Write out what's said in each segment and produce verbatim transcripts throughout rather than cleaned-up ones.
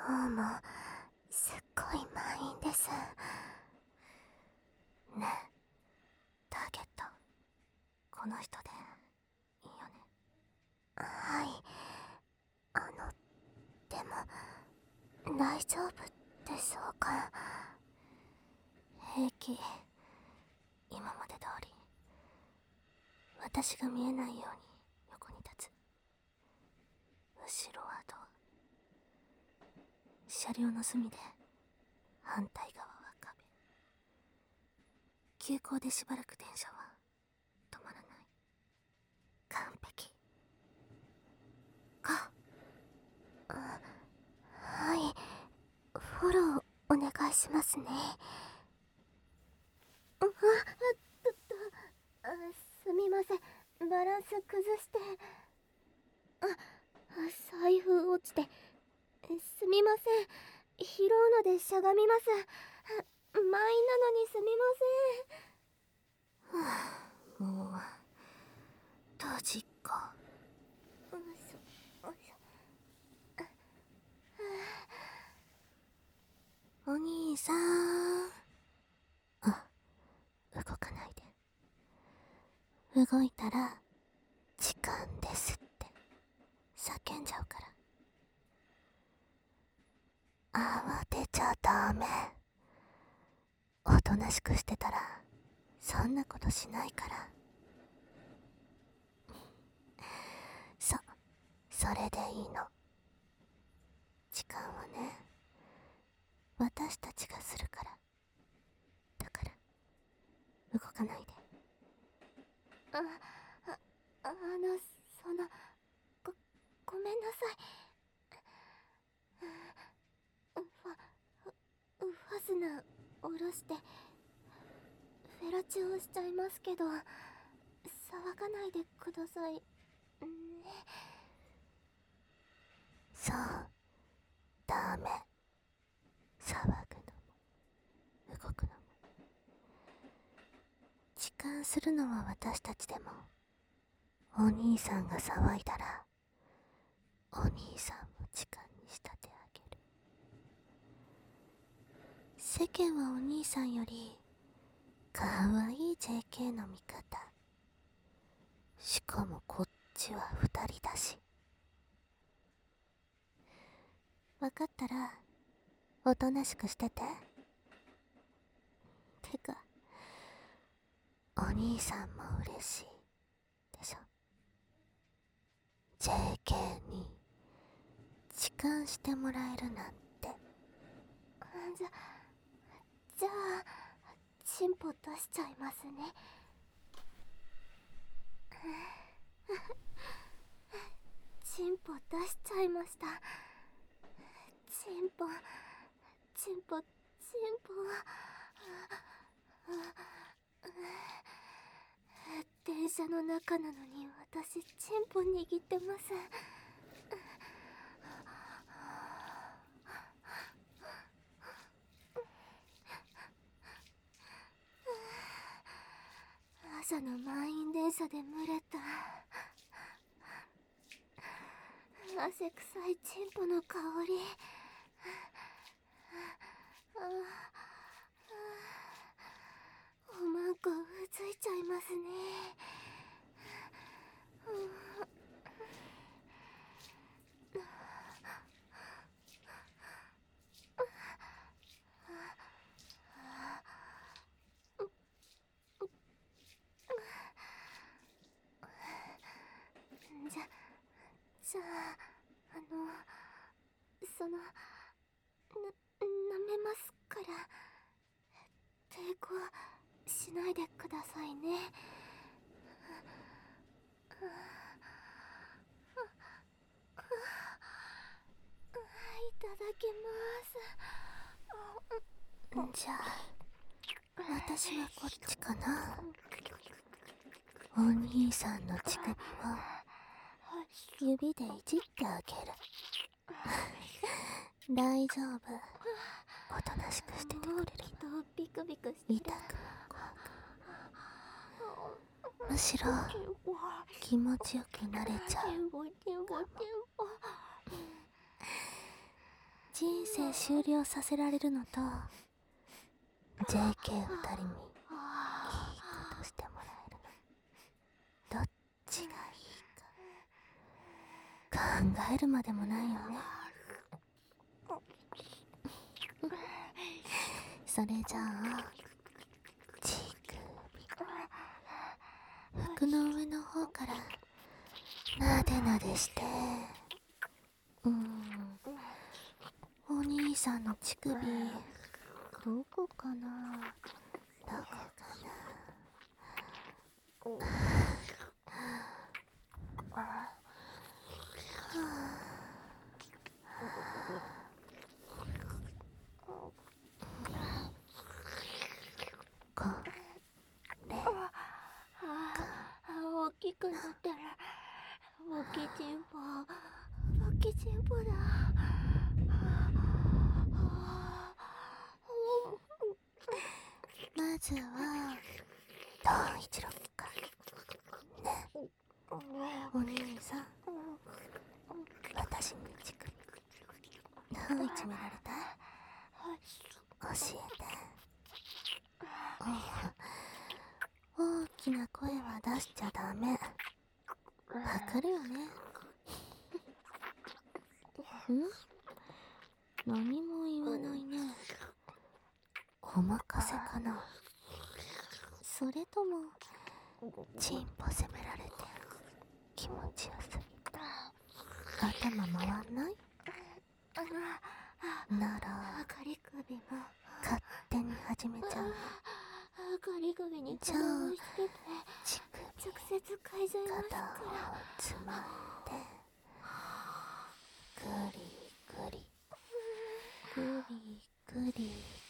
今日もすっごい満員です。ねえ、ターゲットこの人でいいよね。はい。あのでも大丈夫でしょうか。平気。今まで通り私が見えないように横に立つ。後ろはドア、車両の隅で反対側は壁。急行でしばらく電車は止まらない。完璧か。あ、はい。フォローお願いしますね。あ、あ、と、と、あ、すみません。バランス崩して。あ、財布落ちて。すみません。拾うのでしゃがみます。満員なのにすみません。はあ、もう閉じっこ。よいしょよいしょ。お兄さん。あ、動かないで。動いたら時間ですって叫んじゃうから。慌てちゃダメ。おとなしくしてたらそんなことしないから。そ、それでいいの。時間はね、私たちがするから。だから動かないで。あ、あ、あの、その、ご、ごめんなさい。ファ、ファスナー下ろしてフェラチオしちゃいますけど、騒がないでくださいね。そう、ダメ。騒ぐのも動くのも。痴漢するのは私たちでも、お兄さんが騒いだらお兄さんも痴漢に仕立てあげる。世間はお兄さんよりかわいい ジェーケー の味方。しかもこっちは二人だし。わかったらおとなしくしてて。てかお兄さんも嬉しいでしょ。 ジェーケー に痴漢してもらえるなんて。じゃじゃあチンポ出しちゃいますね。チンポ出しちゃいました。チンポチンポチンポ。電車の中なのに私チンポ握ってます。朝の満員電車で蒸れた汗臭いチンポの香り。おまんこうついちゃいますね。じゃじゃああのそのな舐めますから抵抗しないでくださいね。いただきます。じゃあ私はこっちかな。お兄さんの乳首を指でいじってあげる。大丈夫。おとなしくしててくれる。ビクビクして痛くも怖くも。むしろ気持ちよくなれちゃう。 人生終了させられるのと ジェイケーふたりにいいことしてもらえるの、どっちがいいか考えるまでもないよね。それじゃあ乳首服の上の方からなでなでして、うーん、お兄さんの乳首どこかな、どこかな。これ大きくなったら大きいチンポ、大きいチンポだ。 まずはどう一郎かね。お兄さん、私の乳首どういじめられた？教えて。大きな声は出しちゃダメ。わかるよね？ん？何も言わないね。お任せかな。それともチンポ責められて気持ちよすぎた？頭回んない？ならガリ首も勝手に始めちゃう。 ガリ首にじゃあ頭をつけて乳首直接嗅いじゃいます片から。 方つまんでグリグリグリグリグリ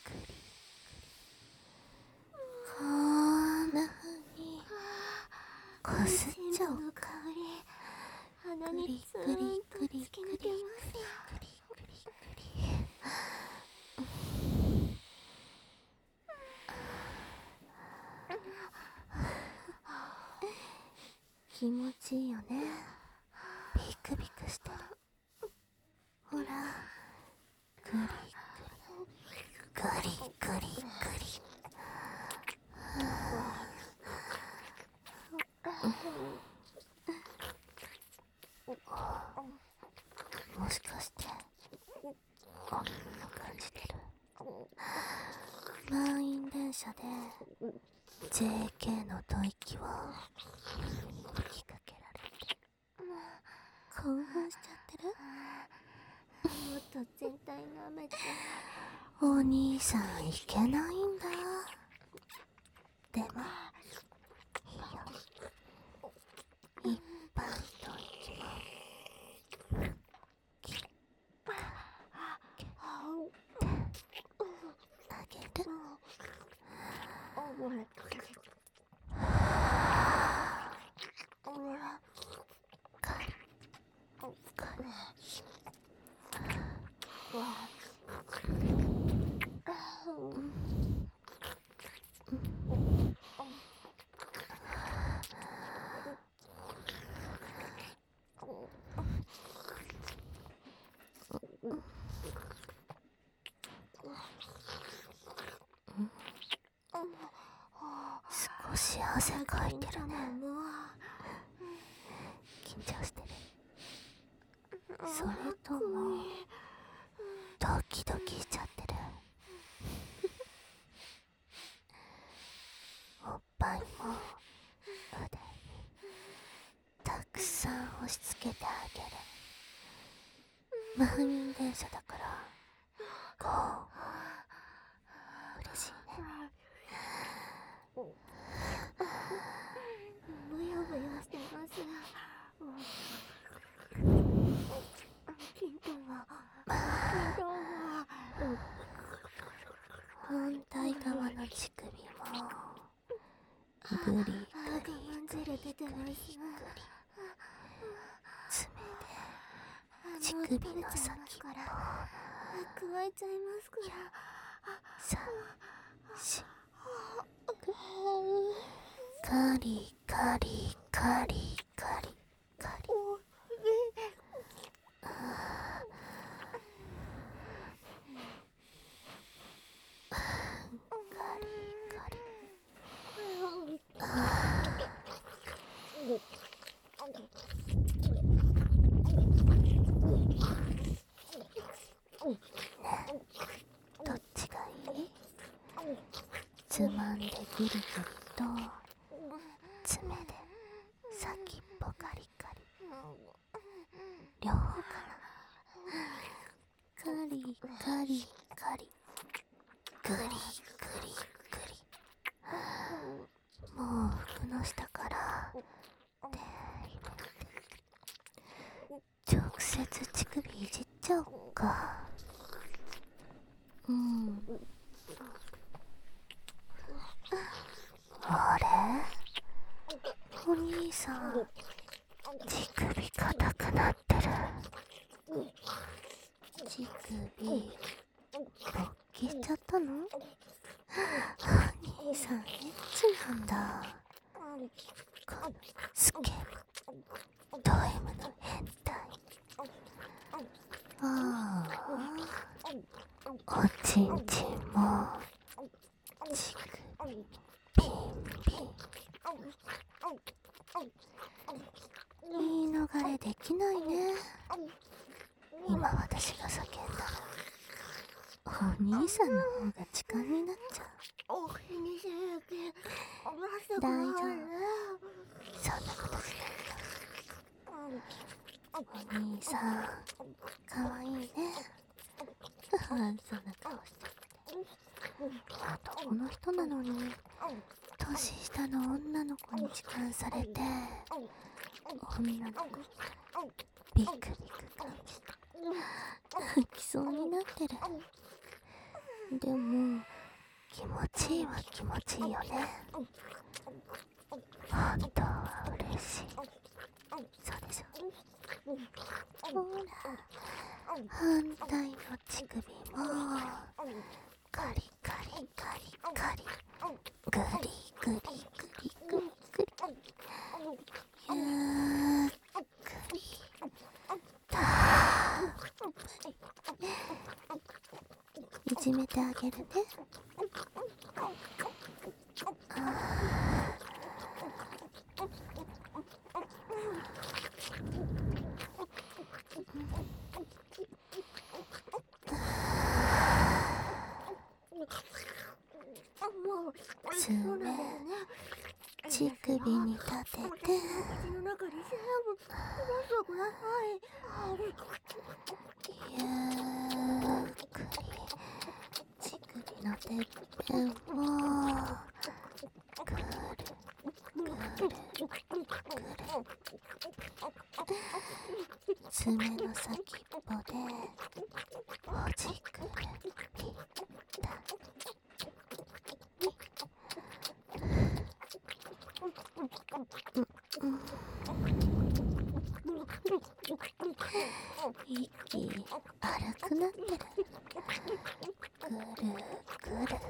こんな風にこすっちゃおうか。 鼻グリにツーングリとグリ突きグリグリグリ抜けますよ。 グリグリ。気持ちいいよね。ビクビクしてる。ほら、グリグリグリグリグリ。もしかしてこんな感じてる？満員電車で ジェイケー の吐息を吹きかけられて興奮しちゃってる？ もっと全体舐めて。 お兄さんいけないんだ。でもいいよ、いっぱい吐息も吹きかけてあげる。カリカリ。少し汗かいてるね。緊張してる？それともドキドキしちゃってる？おっぱいも腕にたくさん押し付けてあげる。満員電車だからこう嬉しいね。 ブヨブヨしてます。キントンはキントンは反対側の乳首もグリグリ我慢汁出てます。 爪で乳首の先っぽから加えちゃいますから。 さしカリカリカリカリカリ。 どっちがいい？つまんでぐりぐりと、爪で先っぽカリカリ、両方かな。カリカリカリ、グリグリグリ。もう服の下から手入れて直接乳首いじっちゃおっか。うん。あれ？お兄さん、乳首硬くなってる。乳首勃起しちゃったの？お兄さんエッチなんだ。こスケド M の変態。ああ、おちんちんも乳首ピンピン。言い逃れできないね。今私が叫んだらお兄さんの方が時間になっちゃう。 お気にしなきゃ大丈夫、そんなことしないよ。お兄さんかわいいね。そんな顔して男の人なのに年下の女の子に痴漢されて、女の子ビクビク感じて泣きそうになってる。でも気持ちいいは気持ちいいよね。本当は嬉しい。そうでしょ。ほら、反対の乳首もカリカリカリカリ、グリグリグリグリグリ、ゆっくりたっぷりいじめてあげるね。爪、乳首に立てて、 口の中に全部出してください。 ゆっくり乳首のてっぺんをぐるぐるぐる、爪の先っぽでほじくるぴった息荒くなってる。ぐるぐる、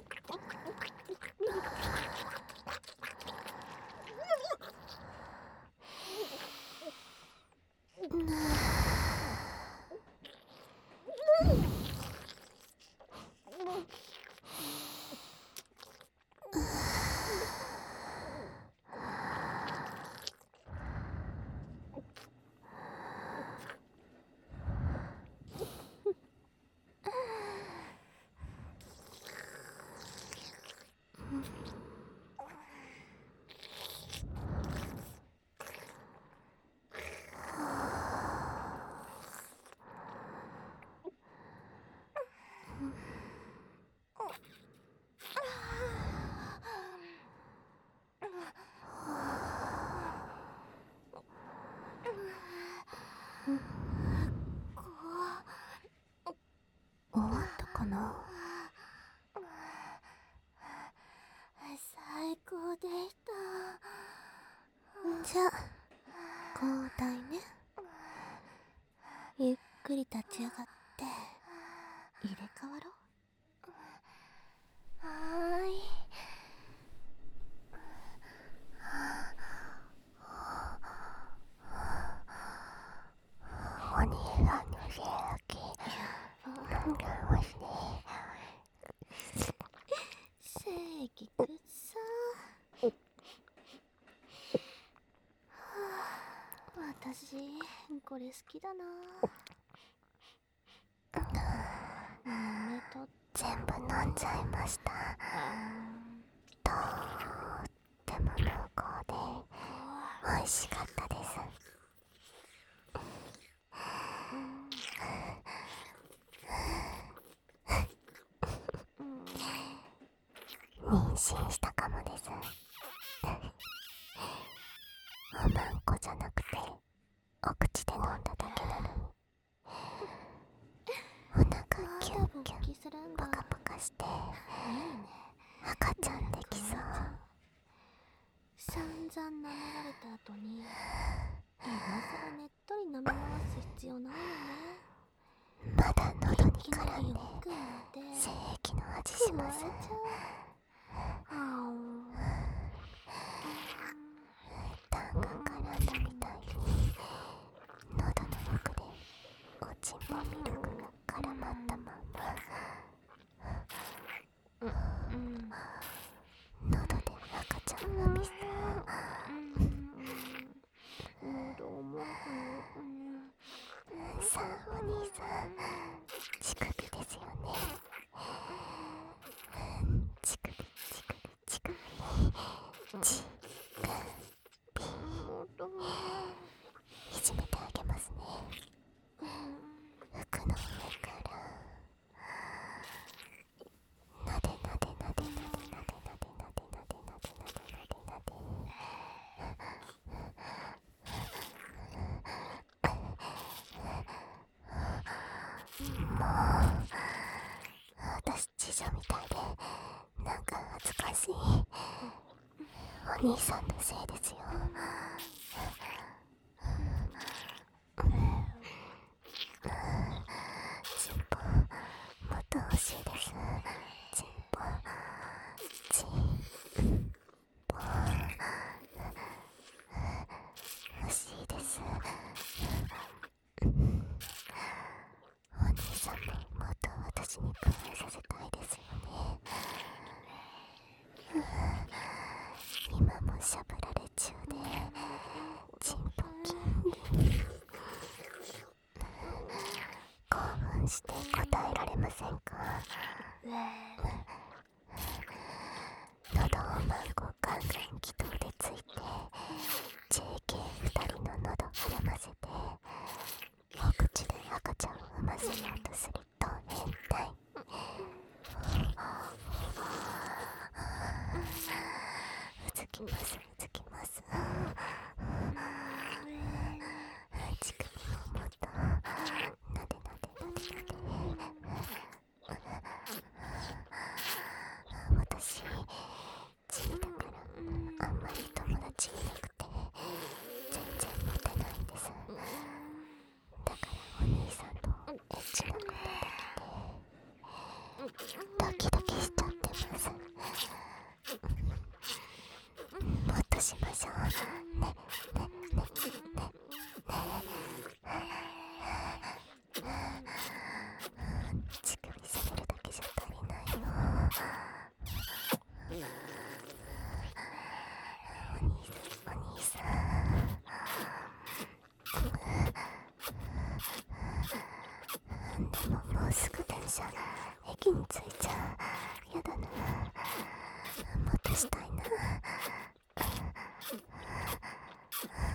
終わったかな。 最高でした。 じゃあ交代ね。ゆっくり立ち上がって入れ替わろう。 はーい。 お兄さんの性器飲んでますね。 正義くっさー。私これ好きだな。 うん、 全部飲んじゃいました。とっても濃厚で美味しかったです。妊娠したかもです。おまんこじゃなくてお口で飲んだだけなのに、お腹キュンキュンポカポカして赤ちゃんできそう。 散々舐められた後に今さらねっとり舐め回す必要ないよね。 まだ喉にいきな絡んでり奥まで精液の味し加えます。 ちゃう。あ痰が絡んだみたいに喉の奥でおちんぽミルクが絡まったまんま、 うん喉で赤ちゃんが見そう。 喉重くなるね。 さあお兄さん、乳首ですよね。乳首乳首乳首乳首いじめてあげますね。服の上からなでなでなでなでなでなでなでなでなでなでなでなでもう私知女みたいでなんか恥ずかしい。お兄さんのせいですよ。チンポもっと欲しいです。チンポチンポ欲しいです。お兄さんももっと私に加えさせたいですよね。今もしゃぶられ中でチンポキン興奮して答えられませんか？喉をマンゴーガンガン気筒でついて ジェーケーふたりの喉膨らませてお口で赤ちゃんを産ませようとすると変態。うずきますうずきます。乳首をもっとなでなでなでなで。私地味だからあんまり友達いなくて全然モテないんです。だからお兄さんとエッチなことできてドキドキしちゃってます。もっとしましょうねねねねね。乳首下げるだけじゃ足りないの。お兄さんお兄さん、でももうすぐ電車駅に着いちゃう。やだな、もっとしたいな。